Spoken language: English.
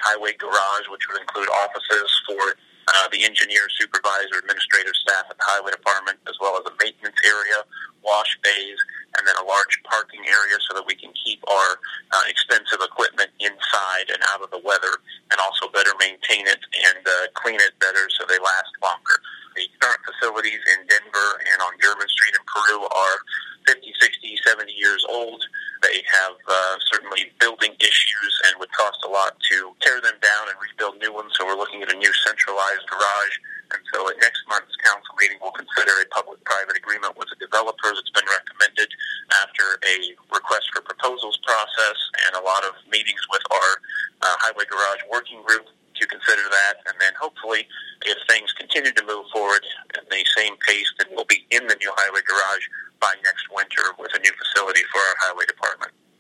highway garage, which would include offices for the engineer, supervisor, administrative staff at the highway department, as well as a maintenance area, wash bays, and then a large parking area so that we can keep our expensive equipment inside and out of the weather, and also better maintain it and clean it better so they last longer. The current facilities in Denver and on German Street in Peru are 50, 60, 70 years old. They have certainly building issues and would cost a lot to tear them down and rebuild new ones, so we're looking at a new centralized garage. And so at next month's council meeting, we'll consider a public-private agreement with a developer that's been recommended after a request for proposals process and a lot of meetings with our highway garage working group to consider that. And then hopefully, if things